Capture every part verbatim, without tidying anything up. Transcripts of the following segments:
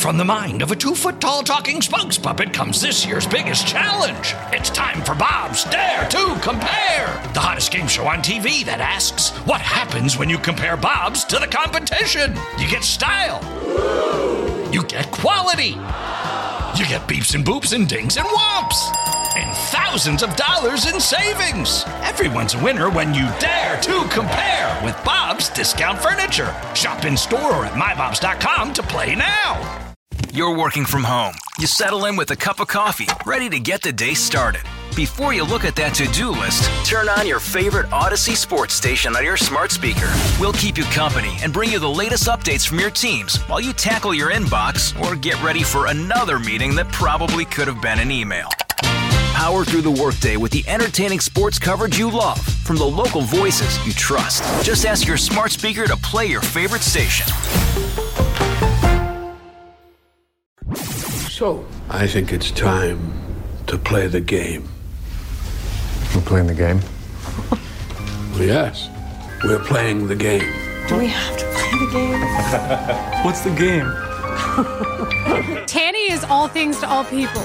From the mind of a two-foot-tall talking spokes puppet comes this year's biggest challenge. It's time for Bob's Dare to Compare, the hottest game show on T V that asks, what happens when you compare Bobs to the competition? You get style. You get quality. You get beeps and boops and dings and whomps. And thousands of dollars in savings. Everyone's a winner when you dare to compare with Bob's Discount Furniture. Shop in store or at my bobs dot com to play now. You're working from home. You settle in with a cup of coffee, ready to get the day started. Before you look at that to-do list, turn on your favorite Odyssey sports station on your smart speaker. We'll keep you company and bring you the latest updates from your teams while you tackle your inbox or get ready for another meeting that probably could have been an email. Power through the workday with the entertaining sports coverage you love from the local voices you trust. Just ask your smart speaker to play your favorite station. So, I think it's time to play the game. We're playing the game? Yes, we're playing the game. Do we have to play the game? What's the game? Tanny is all things to all people.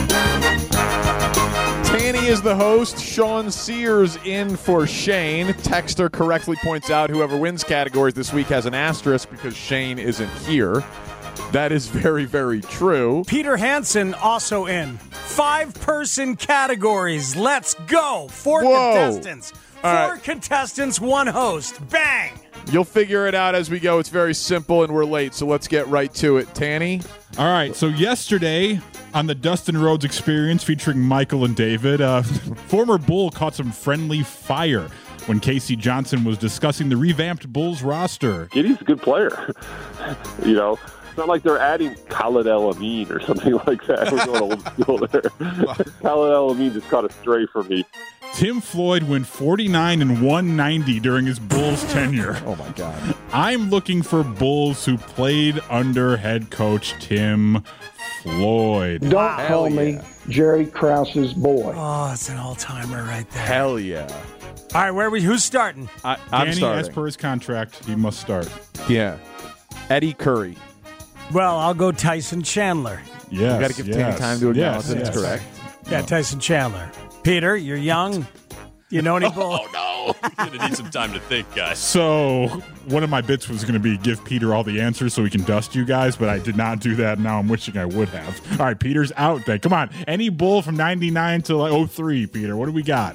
Tanny is the host. Sean Sears in for Shane. Texter correctly points out whoever wins categories this week has an asterisk because Shane isn't here. That is very, very true. Peter Hansen also in. Five-person categories. Let's go. Four Whoa. contestants. Four right. contestants, one host. Bang! You'll figure it out as we go. It's very simple, and we're late, so let's get right to it. Tanny? All right, so yesterday on the Dustin Rhodes Experience featuring Michael and David, uh, former Bull caught some friendly fire when Casey Johnson was discussing the revamped Bulls roster. Giddey's a good player. You know, it's not like they're adding Khalid El-Amin or something like that. We're going old school there. Khalid El-Amin just caught a stray from me. Tim Floyd went forty-nine and one ninety during his Bulls tenure. Oh, my God. I'm looking for Bulls who played under head coach Tim Floyd. Don't Wow. call Hell me yeah. Jerry Krause's boy. Oh, it's an all-timer right there. Hell yeah. All right, where are we? Who's starting? I, I'm Danny, starting. as per his contract, he must start. Yeah. Eddie Curry. Well, I'll go Tyson Chandler. Yes, You got to give yes, Tanny time to acknowledge yes, that yes. it's correct. Yeah, Tyson Chandler. Peter, you're young. You know any Bull? Oh, no. You're going to need some time to think, guys. So one of my bits was going to be give Peter all the answers so he can dust you guys, but I did not do that. Now I'm wishing I would have. All right, Peter's out then. Come on. Any Bull from ninety-nine to like oh three, Peter. What do we got?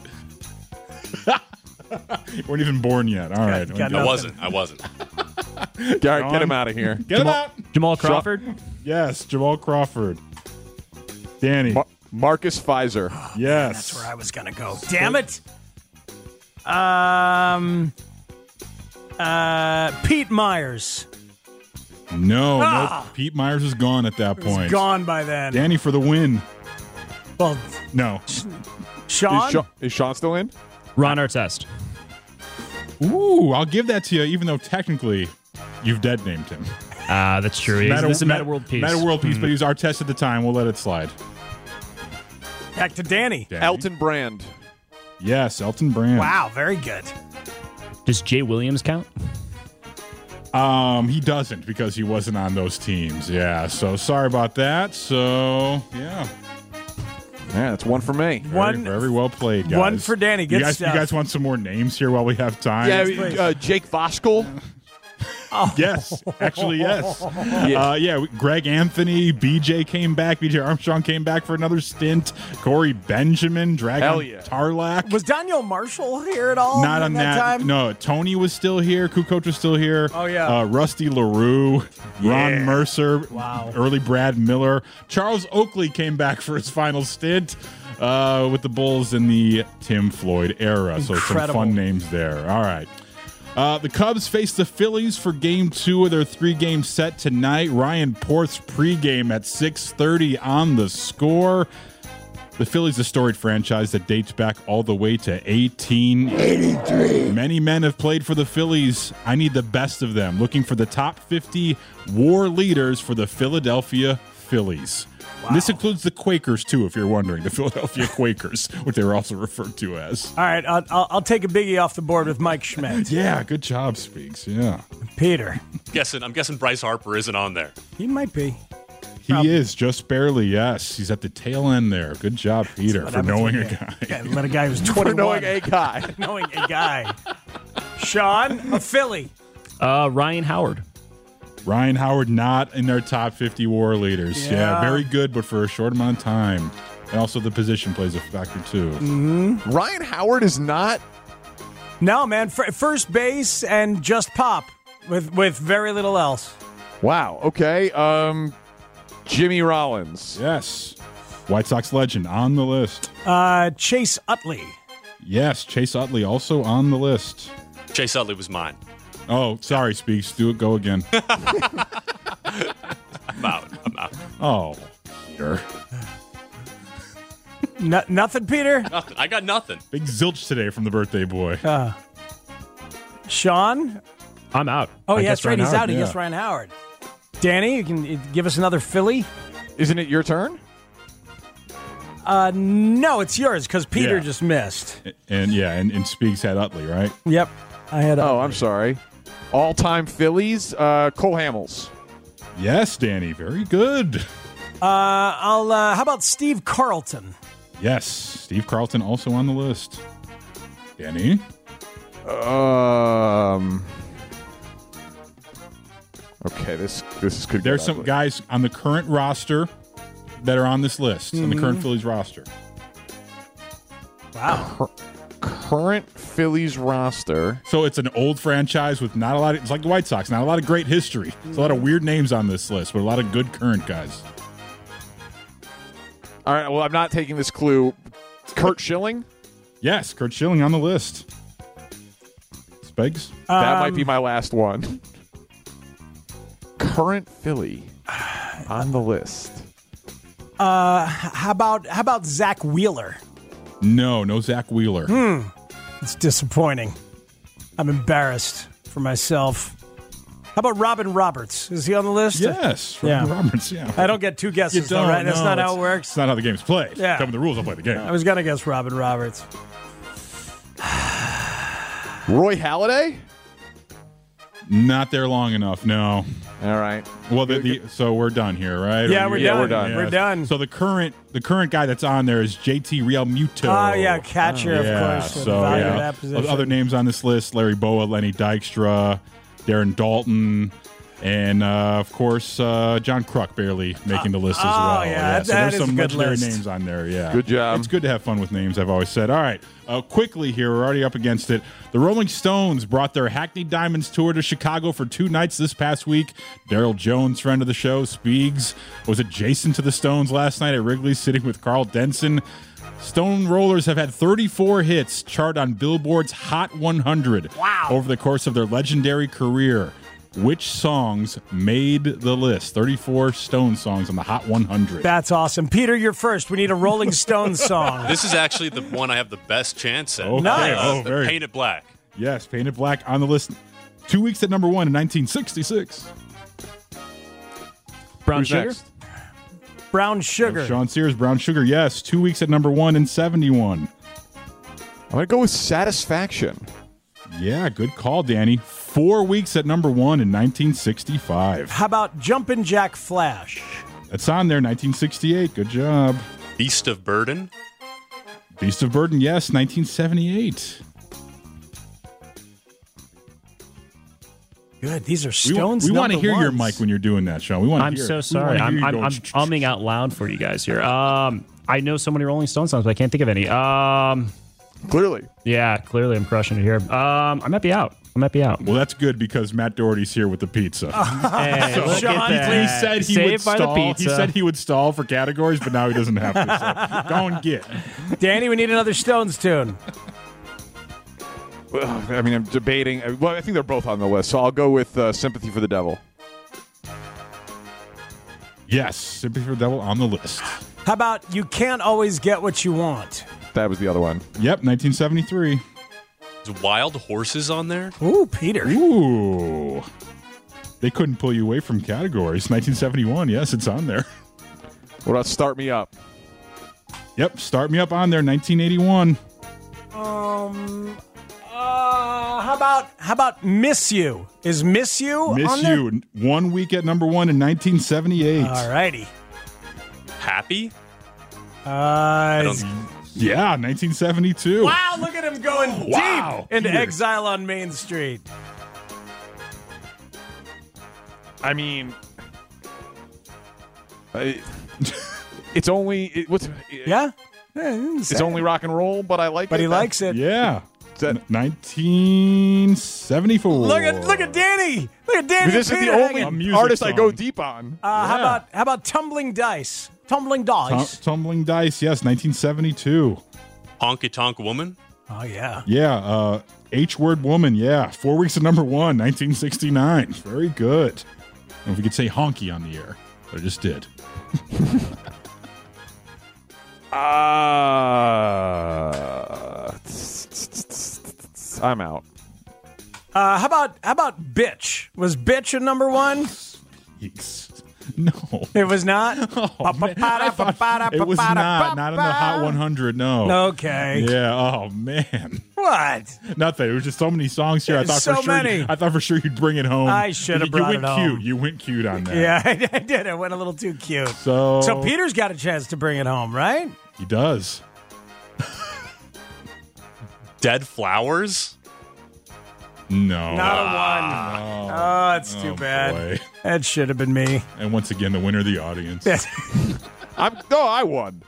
Weren't even born yet. All right. Got I wasn't. I wasn't. All right, get him out of here. Get him out. Jamal Crawford? Yes, Jamal Crawford. Danny. Mar- Marcus Pfizer. Yes. That's where I was going to go. Damn it. Um, uh, Pete Myers. No, Ah. no. Pete Myers is gone at that point. He's gone by then. Danny for the win. Well, No. Sean? Is, Sean, is Sean still in? Ron Artest. Ooh, I'll give that to you, even though technically you've dead named him. Ah, uh, that's true. He's, Meta, this is Meta, Meta World Peace. Meta World Peace, Mhm. but he was our test at the time. We'll let it slide. Back to Danny. Danny. Elton Brand. Yes, Elton Brand. Wow, very good. Does Jay Williams count? Um, he doesn't because he wasn't on those teams. Yeah, so sorry about that. So, yeah. Yeah, that's one for me. Very, One- very well played, guys. one for Danny. Good you guys, stuff. You guys want some more names here while we have time? Yeah, uh, Jake Voskuhl. Yes, actually, yes. Yeah. Uh, yeah, Greg Anthony, B J came back. B J Armstrong came back for another stint. Corey Benjamin, Dragon Hell yeah. Tarlac. Was Daniel Marshall here at all? Not at on that, that. time? No, Tony was still here. Kukoc was still here. Oh, yeah. Uh, Rusty LaRue, Yeah. Ron Mercer, Wow. early Brad Miller. Charles Oakley came back for his final stint uh, with the Bulls in the Tim Floyd era. So some Incredible. fun names there. All right. Uh, the Cubs face the Phillies for game two of their three-game set tonight. Ryan Porth's pregame at six thirty on the Score. The Phillies, a storied franchise that dates back all the way to eighteen eighty-three. Many men have played for the Phillies. I need the best of them. Looking for the top fifty war leaders for the Philadelphia Phillies. Wow. And this includes the Quakers, too, if you're wondering. The Philadelphia Quakers, what they were also referred to as. All right, I'll, I'll, I'll take a biggie off the board with Mike Schmidt. Yeah, good job, Speaks. Yeah. Peter. Guessing, I'm guessing Bryce Harper isn't on there. He might be. He is just barely, yes. He's at the tail end there. Good job, Peter, What for happens knowing when a you- guy. Yeah, let a guy who's twenty-one. For knowing a guy. knowing a guy. Sean, a Philly. Uh, Ryan Howard. Ryan Howard not in their top fifty war leaders. Yeah. Yeah. very good, but for a short amount of time. And also the position plays a factor too. Mm-hmm. Ryan Howard is not. No, man. F- first base and just pop with with very little else. Wow. Okay. Um, Jimmy Rollins. Yes. White Sox legend on the list. Uh, Chase Utley. Yes, Chase Utley also on the list. Chase Utley was mine. Oh, sorry, Speaks. Do it. Go again. I'm out. I'm out. Oh, Peter. No, nothing, Peter? Nothing. I got nothing. Big zilch today from the birthday boy. Uh, Sean? I'm out. Oh, I yeah, guess that's right. Ryan He's Howard. out. He yeah. gets Ryan Howard. Danny, you can uh, give us another Philly? Isn't it your turn? Uh, no, it's yours because Peter Yeah. just missed. And yeah, and, and Speaks had Utley, right? Yep. I had. Oh, I'm sorry. All-time Phillies, uh, Cole Hamels. Yes, Danny. Very good. Uh, I'll. Uh, how about Steve Carlton? Yes, Steve Carlton also on the list. Danny? Um. Okay, this this could. There's get some ugly. guys on the current roster that are on this list, on the current Phillies roster. Wow. Current Phillies roster. So it's an old franchise with not a lot of, it's like the White Sox, not a lot of great history. There's a lot of weird names on this list, but a lot of good current guys. All right. Well, I'm not taking this clue. Kurt Schilling. Yes, Kurt Schilling on the list. Spegs? That might be Um, my last one. Current Philly on the list. Uh, how about how about Zach Wheeler? No, no Zach Wheeler. Hmm. It's disappointing. I'm embarrassed for myself. How about Robin Roberts? Is he on the list? Yes, Yeah. Robin Roberts, yeah. I don't get two You guesses, don't, though, right? That's no, not how it's- it works. It's not how the game's played. Yeah. Tell me the rules, I'll play the game. I was gonna guess Robin Roberts. Roy Halladay. Not there long enough, no. All right. Well, the, the, so we're done here, right? Yeah, Or we're you- done. we're done. We're done. So the current the current guy that's on there is J T Real Muto. Oh, yeah, catcher, of yeah, course. So Value yeah, that position. other names on this list: Larry Boa, Lenny Dykstra, Darren Dalton, and uh, of course uh, John Kruk barely making the list as oh, well. yeah, so that there's is a some good legendary list. names on there. Yeah, Good job. It's good to have fun with names. I've always said. All right, uh, quickly here, we're already up against it. The Rolling Stones brought their Hackney Diamonds tour to Chicago for two nights this past week. Daryl Jones, friend of the show, Speegs, was adjacent to the Stones last night at Wrigley, sitting with Carl Denson. Stone Rollers have had thirty-four hits chart on Billboard's Hot one hundred Wow. over the course of their legendary career. Which songs made the list? thirty-four Stone songs on the Hot one hundred. That's awesome. Peter, you're first. We need a Rolling Stones song. This is actually the one I have the best chance at. Okay. Nice. Oh, the very- Paint It Black. Yes, Painted Black on the list. Two weeks at number one in nineteen sixty-six. Brown Who's Sugar. next? Brown Sugar. Sean Sears, Brown Sugar. Yes, two weeks at number one in seventy-one. I'm gonna go with Satisfaction. Yeah, good call, Danny. Four weeks at number one in nineteen sixty-five. How about Jumpin' Jack Flash? That's on there, nineteen sixty-eight. Good job. Beast of Burden. Beast of Burden, yes, nineteen seventy-eight. Good. These are We, want, Stones. we want to number hear your ones. mic when you're doing that, Sean. We want to I'm hear so we sorry. wanna hear I'm, you I'm, going, I'm umming out loud for you guys here. Um, I know so many Rolling Stones songs, but I can't think of any. Um, Clearly. yeah, clearly I'm crushing it here. Um, I might be out. I might be out. Well, that's good because Matt Doherty's here with the pizza. Hey, look at Sean, that. He said he Saved would by stall. the He pizza. said he would stall for categories, but now he doesn't have to. So go and get. Danny, we need another Stones tune. Well, I mean, I'm debating. Well, I think they're both on the list, so I'll go with uh, Sympathy for the Devil. Yes, Sympathy for the Devil on the list. How about You Can't Always Get What You Want? That was the other one. Yep, nineteen seventy-three. Is Wild Horses on there? Ooh, Peter. Ooh. They couldn't pull you away from categories. nineteen seventy-one, yes, it's on there. What about Start Me Up? Yep, Start Me Up on there, nineteen eighty-one. Um, uh, Uh, how about how about Miss You? Is Miss You Miss on there? You, one week at number one in nineteen seventy-eight. All righty. Happy? Uh, yeah, nineteen seventy-two. wow, look at him going Wow. deep into Peter. Exile on Main Street. I mean, I, it's only it, what's Yeah? it's only rock and roll, but I like But it. he likes it. Yeah. Is that- nineteen seventy-four. Look at look at Danny. Look at Danny. this is the Peter only A hanging. music artist I go song. deep on. Uh, How Yeah. about how about Tumbling Dice? Tumbling Tum- Dice. Tumbling Dice, yes, nineteen seventy-two. Honky Tonk Woman? Oh yeah. Yeah, uh, H-Word Woman, yeah. Four weeks at number one, nineteen sixty-nine. Very good. I don't know if we could say honky on the air, but I just did. Uh, I'm out. Uh, how about how about Bitch? Was Bitch a number one? Yeeks. No. It was not. Oh, man. I thought it was not. Not in the Hot one hundred, no. Okay. Yeah, oh, man. What? Nothing. There was just so many songs here. I There's thought so for sure. many. I thought for sure you'd bring it home. I should have You- brought you went it cute. home. You went cute on that. Yeah, I, I did. I went a little too cute. So, So Peter's got a chance to bring it home, right? he does. Dead Flowers? No. Not a one. No. Oh, it's too Oh, bad. boy. That should have been me. And once again, the winner of the audience. I'm no, I won.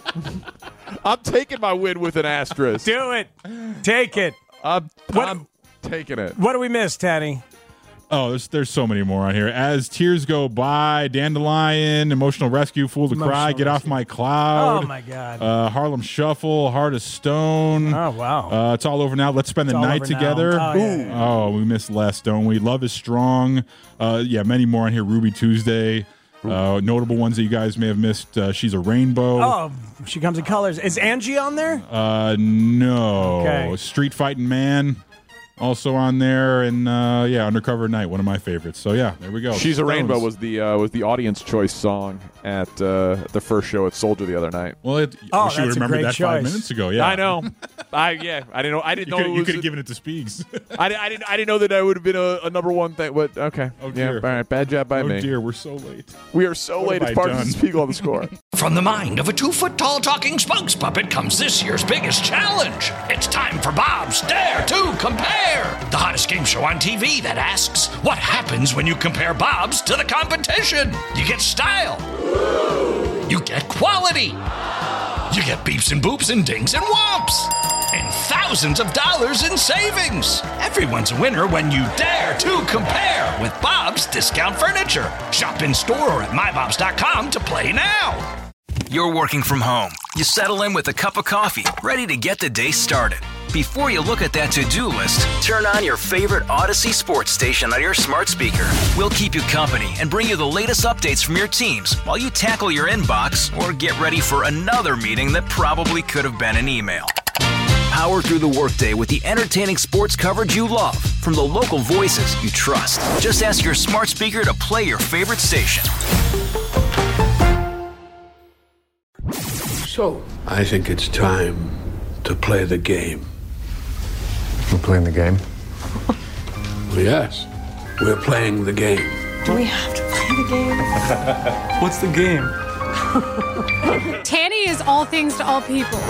I'm taking my win with an asterisk. Do it. Take it. I'm, What- I'm taking it. What do we miss, Tanny? Oh, there's, there's so many more on here. As Tears Go By, Dandelion, Emotional Rescue, Fool to Cry, Emotional Get Off Rescue. My Cloud. Oh, my God. Uh, Harlem Shuffle, Heart of Stone. Oh, wow. Uh, it's all over now. Let's spend the It's all night over now. together. Oh, yeah, yeah. Oh, we missed less, don't we? Love is Strong. Uh, yeah, many more on here. Ruby Tuesday. Uh, notable ones that you guys may have missed. Uh, She's a Rainbow. Oh, she comes in colors. Is Angie on there? Uh, no. Okay. Street Fighting Man. Also on there, and uh, yeah, Undercover Night, one of my favorites. So yeah, there we go. She's a Rainbow Stones. was the uh, was the audience choice song at uh, the first show at Soldier the other night. Well, it, Oh, wish you would that's a remembered great that five choice. minutes ago. Yeah, I know. I yeah. I didn't know. I didn't You know could it you was. could have given it to Speaks. I, I didn't. I didn't know that I would have been a, a number one thing. But okay. Oh, Yeah. dear. All right. Bad job by Oh me. dear, we're so late. We are so What late. have It's I part of done? the Spiegel on the score. From the mind of a two-foot-tall talking spokes puppet comes this year's biggest challenge. It's time for Bob's Dare to Compare, the hottest game show on T V that asks, what happens when you compare Bob's to the competition? You get style. You get quality. You get beeps and boops and dings and whomps. And thousands of dollars in savings. Everyone's a winner when you dare to compare with Bob's Discount Furniture. Shop in store or at my bobs dot com to play now. You're working from home. You settle in with a cup of coffee, ready to get the day started. Before you look at that to-do list, turn on your favorite Odyssey sports station on your smart speaker. We'll keep you company and bring you the latest updates from your teams while you tackle your inbox or get ready for another meeting that probably could have been an email. Power through the workday with the entertaining sports coverage you love from the local voices you trust. Just ask your smart speaker to play your favorite station. So, I think it's time to play the game. We're playing the game. Yes, we're playing the game. Do we have to play the game? What's the game? Tanny is all things to all people.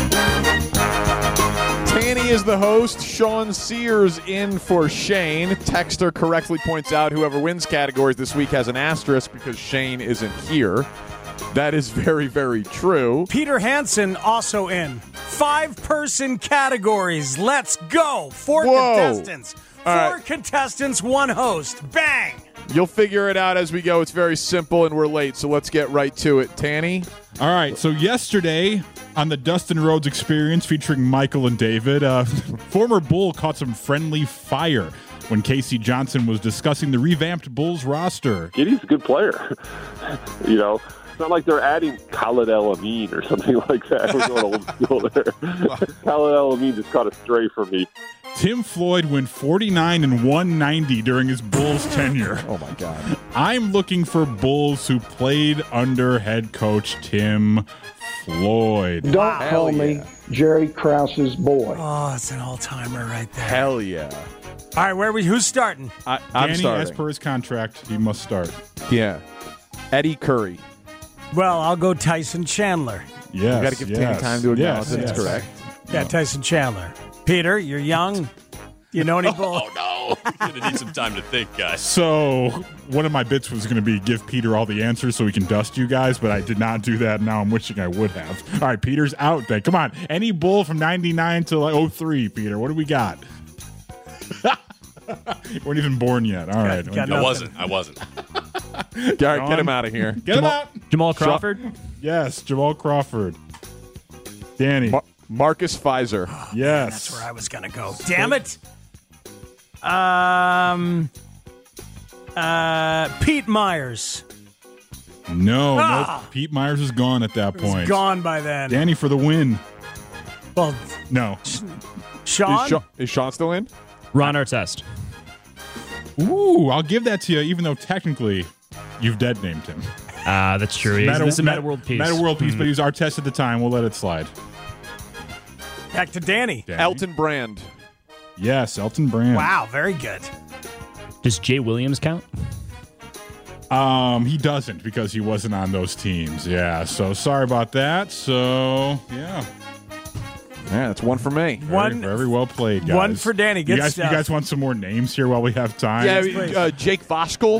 Tanny is the host. Sean Sears in for Shane. Texter correctly points out whoever wins categories this week has an asterisk because Shane isn't here. That is very, very true. Peter Hansen also in. Five-person categories. Let's go. Four Whoa. contestants. Four All right. contestants, one host. Bang. You'll figure it out as we go. It's very simple, and we're late, so let's get right to it. Tanny? All right, so yesterday on the Dustin Rhodes Experience featuring Michael and David, uh, former Bull caught some friendly fire when Casey Johnson was discussing the revamped Bulls roster. Giddy's a good player. You know, it's not like they're adding Khalid El Amin or something like that. We're going old school there. Khalid El Amin just caught a stray from me. Tim Floyd went forty-nine and one ninety during his Bulls tenure. Oh, my God. I'm looking for Bulls who played under head coach Tim Floyd. Don't Wow. call Hell me yeah. Jerry Krause's boy. Oh, it's an all-timer right there. Hell yeah. All right, where we? Who's starting? I, I'm Danny, starting. as per his contract, he must start. Yeah. Eddie Curry. Well, I'll go Tyson Chandler. Yes, You got to give yes, Danny time to acknowledge yes, that yes. it's correct. Yeah, Tyson Chandler. Peter, you're young. You know any Bull? Oh, no. I'm going to need some time to think, guys. So one of my bits was going to be give Peter all the answers so he can dust you guys, but I did not do that. Now I'm wishing I would have. All right, Peter's out then. Come on. Any Bull from ninety-nine to like oh three, Peter. What do we got? Weren't even born yet. All right. got I wasn't. I wasn't. All right, get him out of here. Get him out. Jamal Crawford. Yes, Jamal Crawford. Danny. Mar- Marcus Pfizer. Yes. That's where I was going to go. Damn it. Um, uh, Pete Myers. No, Ah! no. Pete Myers is gone at that He was point. gone by then. Danny for the win. Well, No. Sean? Is, Sean, is Sean still in? Ron Artest. Ooh, I'll give that to you, even though technically you've dead named him. Ah, that's true. He is- this is a Meta World Peace. Meta World Peace, Mhm. but he was our test at the time. We'll let it slide. Back to Danny. Danny. Elton Brand. Yes, Elton Brand. Wow, very good. Does Jay Williams count? Um, he doesn't because he wasn't on those teams. Yeah, so sorry about that. So, yeah. Yeah, that's one for me. Very, One- very well played, guys. one for Danny. Good you guys, stuff. You guys want some more names here while we have time? Yeah, uh, Jake Voskuhl.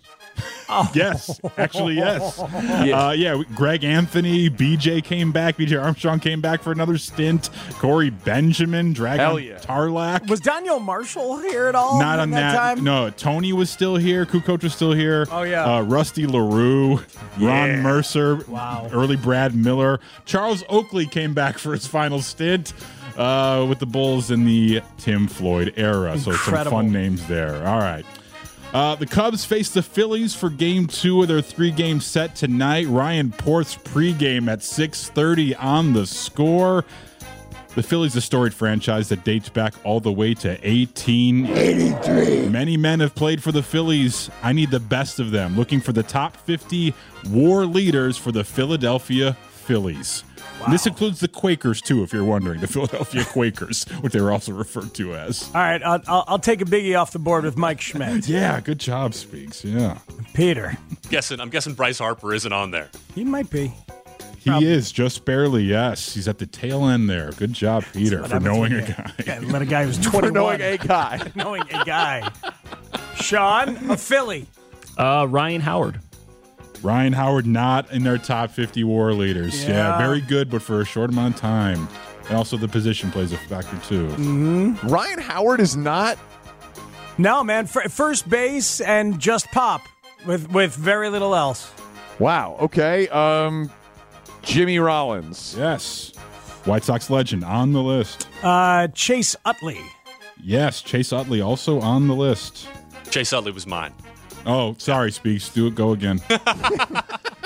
Yes, actually, yes. Uh, yeah, Greg Anthony, B J came back. B J Armstrong came back for another stint. Corey Benjamin, Dragon Hell yeah. Tarlac. Was Daniel Marshall here at all? Not during on that, that. time? No, Tony was still here. Kukoc was still here. Oh, yeah. Uh, Rusty LaRue, Ron Yeah. Mercer, Wow. early Brad Miller. Charles Oakley came back for his final stint uh, with the Bulls in the Tim Floyd era. So some Incredible. fun names there. All right. Uh, the Cubs face the Phillies for Game Two of their three-game set tonight. Ryan Porth's pregame at six thirty on the Score. The Phillies, a storied franchise that dates back all the way to eighteen eighty-three. Many men have played for the Phillies. I need the best of them. Looking for the top fifty war leaders for the Philadelphia Phillies. And this includes the Quakers, too, if you're wondering. The Philadelphia Quakers, which they were also referred to as. All right, I'll, I'll, I'll take a biggie off the board with Mike Schmidt. Yeah, good job, Speaks. Yeah. Peter. Guessing, I'm guessing Bryce Harper isn't on there. He might be. He is, just barely, yes. He's at the tail end there. Good job, Peter, What for happens knowing when a you- guy. Yeah, let a guy who's For twenty-one. knowing a guy. knowing a guy. Sean, a Philly. Uh, Ryan Howard. Ryan Howard not in their top fifty war leaders. Yeah. Yeah. very good, but for a short amount of time. And also the position plays a factor, too. Mm-hmm. Ryan Howard is not. No, man, f- first base and just pop with with very little else. Wow. Okay. Um, Jimmy Rollins. Yes. White Sox legend on the list. Uh, Chase Utley. Yes, Chase Utley also on the list. Chase Utley was mine. Oh, sorry, Speaks. Do it. Go again. I'm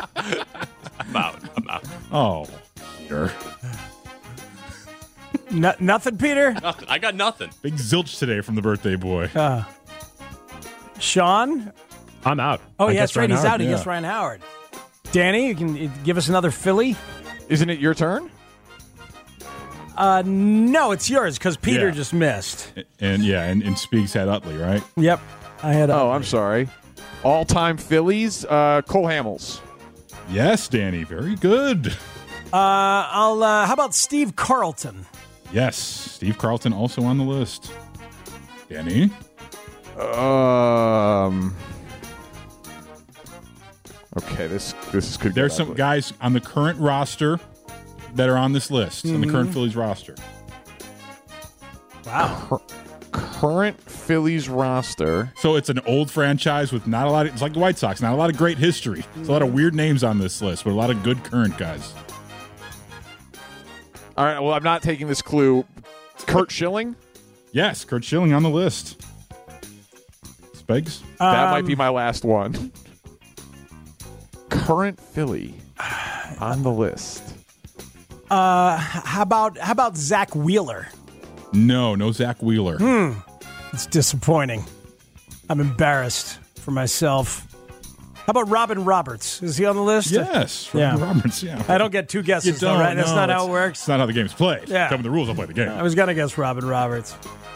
out. I'm out. Oh, Peter. No, nothing, Peter? Nothing. I got nothing. Big zilch today from the birthday boy. Uh, Sean? I'm out. Oh, I yeah, guess that's right. Ryan He's Howard. out. He yeah. gets Ryan Howard. Danny, you can uh, give us another Philly? Isn't it your turn? Uh, no, it's yours because Peter Yeah. just missed. And yeah, and, and Speaks had Utley, right? Yep. I had. Oh, I'm sorry. All-time Phillies, uh, Cole Hamels. Yes, Danny. Very good. Uh, I'll. Uh, how about Steve Carlton? Yes, Steve Carlton also on the list. Danny? Um. Okay, this this is could. There's get some ugly. guys on the current roster that are on this list, on the Mm-hmm. current Phillies roster. Wow. Current Phillies roster. So it's an old franchise with not a lot of, it's like the White Sox, not a lot of great history. There's a lot of weird names on this list, but a lot of good current guys. All right. Well, I'm not taking this clue. Kurt Schilling. Yes, Kurt Schilling on the list. Spags? That Um, might be my last one. Current Philly on the list. Uh, how about how about Zach Wheeler? No, no Zach Wheeler. Hmm. It's disappointing. I'm embarrassed for myself. How about Robin Roberts? Is he on the list? Yes, Yeah. Robin Roberts. Yeah, I don't get two You guesses, don't, though, right? That's no, not how it's- it works. It's not how the game's played. Yeah. Come with the rules, I'll play the game. I was going to guess Robin Roberts.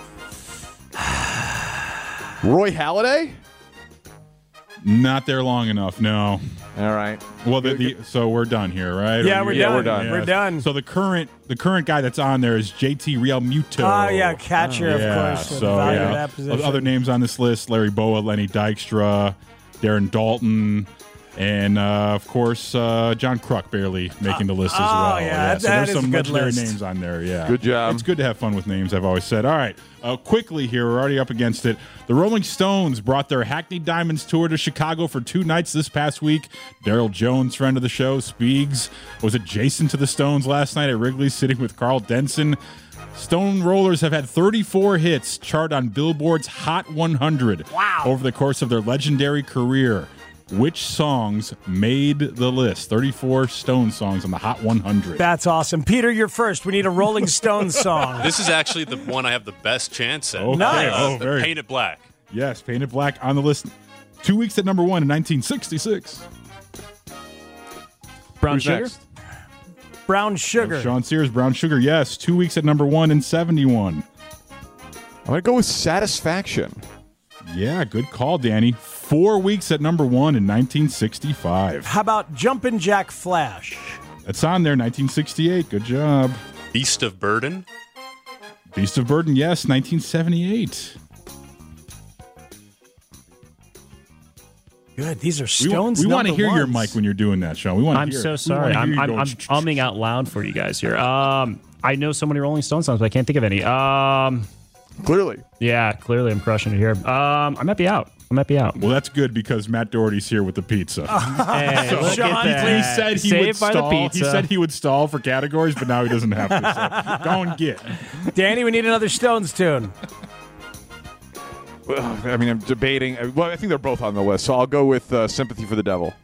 Roy Halladay? Not there long enough. No. All right. Well, the, the, so we're done here, right? Yeah, Or we're you- done. We're done. We're done. So the current the current guy that's on there is J T Real Muto. Oh, yeah, catcher, of yeah, course. So Value yeah, that position. other names on this list: Larry Boa, Lenny Dykstra, Darren Dalton, and uh, of course uh, John Kruk barely making the list as oh, well. yeah, so that there's is a some good legendary list. names on there. Yeah, Good job. It's good to have fun with names. I've always said. All right, uh, quickly here, we're already up against it. The Rolling Stones brought their Hackney Diamonds tour to Chicago for two nights this past week. Daryl Jones, friend of the show, Speegs, was adjacent to the Stones last night at Wrigley, sitting with Carl Denson. Stone Rollers have had thirty-four hits chart on Billboard's Hot one hundred Wow. over the course of their legendary career. Which songs made the list? thirty-four Stone songs on the Hot one hundred. That's awesome. Peter, you're first. We need a Rolling Stones song. This is actually the one I have the best chance at. Okay. Nice. Uh, Oh, the very- Paint It Black. Yes, Painted Black on the list. Two weeks at number one in nineteen sixty-six. Brown Who's sugar. next? Brown Sugar. Sean Sears, Brown Sugar, yes. Two weeks at number one in seventy-one. I'm going to go with Satisfaction. Yeah, good call, Danny. Four weeks at number one in nineteen sixty-five. How about Jumpin' Jack Flash? That's on there, nineteen sixty-eight. Good job. Beast of Burden. Beast of Burden, yes, nineteen seventy-eight. Good. These are We, Stones. we want to number hear your ones. mic when you're doing that, Sean. We want to I'm hear so it. We sorry. wanna hear I'm, you I'm, going, I'm umming out loud for you guys here. Um, I know so many Rolling Stones songs, but I can't think of any. Um, Clearly. yeah, clearly I'm crushing it here. Um, I might be out. I might be out. Well, that's good because Matt Doherty's here with the pizza. Hey, look at Sean, that. He said he Saved would by the stall. He pizza. said he would stall for categories, but now he doesn't have to. So go and get. Danny, we need another Stones tune. Well, I mean, I'm debating. Well, I think they're both on the list, so I'll go with uh, Sympathy for the Devil.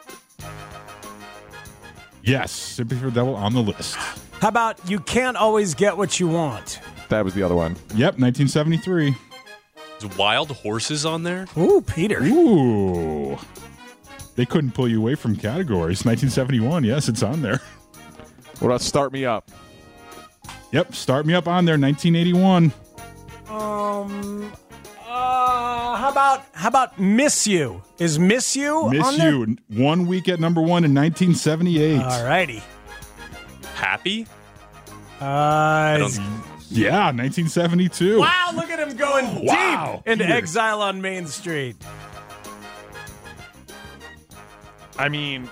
Yes, Sympathy for the Devil on the list. How about You Can't Always Get What You Want? That was the other one. Yep, nineteen seventy-three. Is Wild Horses on there? Ooh, Peter. Ooh. They couldn't pull you away from categories. nineteen seventy-one, yes, it's on there. What about Start Me Up? Yep, Start Me Up on there, nineteen eighty-one. Um, uh, how about how about Miss You? Is Miss You Miss on there? You, one week at number one in nineteen seventy-eight. All righty. Happy? Uh, I don't, Yeah, nineteen seventy-two. wow, look at him going Wow, deep into Peter. exile on Main Street. I mean,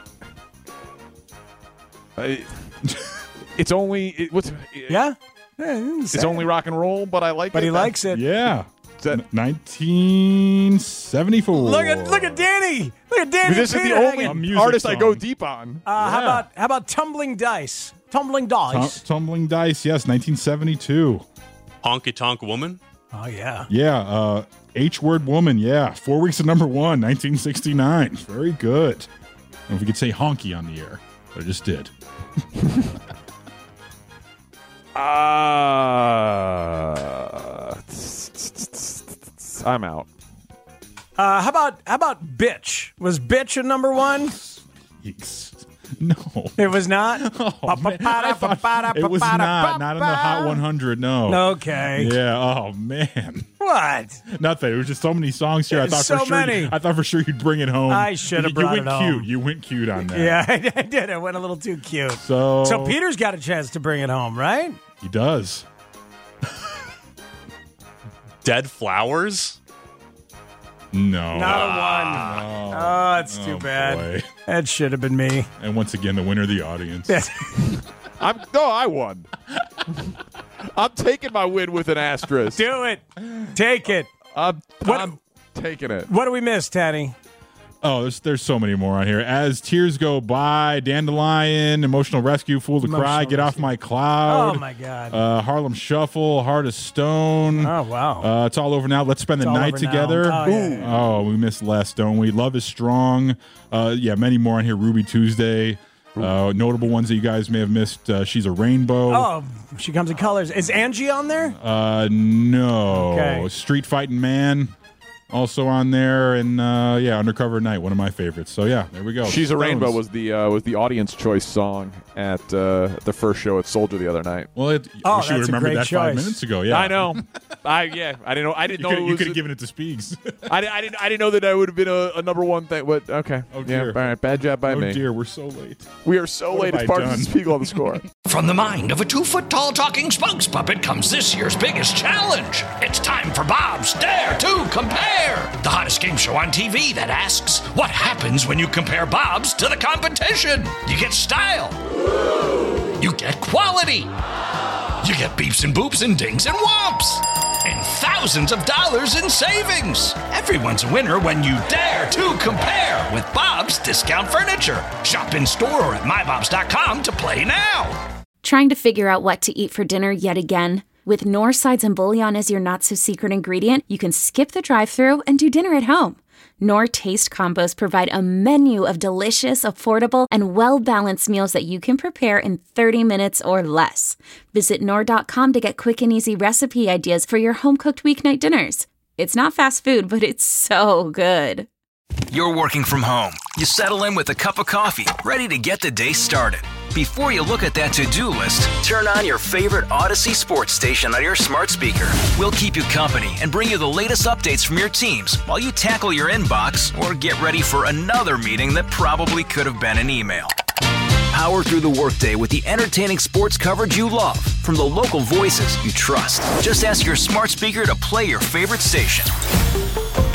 I, it's only it, what's Yeah? Yeah, it's only rock and roll, but I like But it. he likes it. Yeah. Is that- nineteen seventy-four. Look at look at Danny. Look at Danny. this is Peter the only A hanging. music artist I go song. deep on. Uh, How Yeah. about how about Tumbling Dice? Tumbling Tum- Dice. Tumbling Dice, yes, nineteen seventy-two. Honky Tonk Woman? Oh yeah. Yeah, uh, H-Word Woman, yeah. Four weeks at number one, nineteen sixty-nine. Very good. And if we could say honky on the air, but I just did. Uh, I'm out. Uh, how about how about Bitch? Was Bitch a number one? Yeeks. No. It was not. Oh, man. I thought it was not. Not in the Hot one hundred, no. Okay. Yeah, oh, man. What? Nothing. There was just so many songs here. I thought So for sure. many. I thought for sure you'd bring it home. I should have You- brought you it went home. cute. You went cute on that. Yeah, I, I did. I went a little too cute. So, So Peter's got a chance to bring it home, right? he does. Dead Flowers? No. Not a one. Oh, it's too Oh, bad. boy. That should have been me. And once again, the winner of the audience. I'm no, I won. I'm taking my win with an asterisk. Do it. Take it. I'm, What- I'm taking it. What do we miss, Tanny? Oh, there's there's so many more on here. As Tears Go By, Dandelion, Emotional Rescue, Fool to Emotional Cry, Get Off My Cloud. Oh, my God. Uh, Harlem Shuffle, Heart of Stone. Oh, wow. Uh, it's all over now. Let's spend the It's all night over now. together. Oh, yeah, yeah. Oh, we missed less, don't we? Love is Strong. Uh, yeah, many more on here. Ruby Tuesday. Uh, notable ones that you guys may have missed. Uh, She's a Rainbow. Oh, She Comes in Colors. Is Angie on there? Uh, no. Okay. Street Fighting Man. Also on there, and uh, yeah, Undercover Night, one of my favorites. So yeah, there we go. She's a Stones. Rainbow was the uh, was the audience choice song at uh, the first show at Soldier the other night. Well, it, Oh, wish you that's a remembered great that five choice. minutes ago. Yeah, I know. I yeah. I didn't know. I didn't You know. could it you was could have a- given it to Speaks. I, di- I didn't. I didn't know that that would have been a, a number one thing. But okay. Oh, Yeah. dear. All right. Bad job by Oh me. dear, we're so late. We are so What late. have It's I part of done? the Spiegel on the Score. From the mind of a two-foot-tall talking spokes puppet comes this year's biggest challenge. It's time for Bob's Dare to Compare, the hottest game show on T V that asks, what happens when you compare Bob's to the competition? You get style. You get quality. You get beeps and boops and dings and whomps. And thousands of dollars in savings. Everyone's a winner when you dare to compare with Bob's Discount Furniture. Shop in store or at my bobs dot com to play now. Trying to figure out what to eat for dinner yet again? With Knorr sides and bouillon as your not-so-secret ingredient, you can skip the drive-thru and do dinner at home. Knorr Taste Combos provide a menu of delicious, affordable, and well-balanced meals that you can prepare in thirty minutes or less. Visit Knorr dot com to get quick and easy recipe ideas for your home-cooked weeknight dinners. It's not fast food, but it's so good. You're working from home. You settle in with a cup of coffee, ready to get the day started. Before you look at that to-do list, turn on your favorite Odyssey sports station on your smart speaker. We'll keep you company and bring you the latest updates from your teams while you tackle your inbox or get ready for another meeting that probably could have been an email. Power through the workday with the entertaining sports coverage you love from the local voices you trust. Just ask your smart speaker to play your favorite station.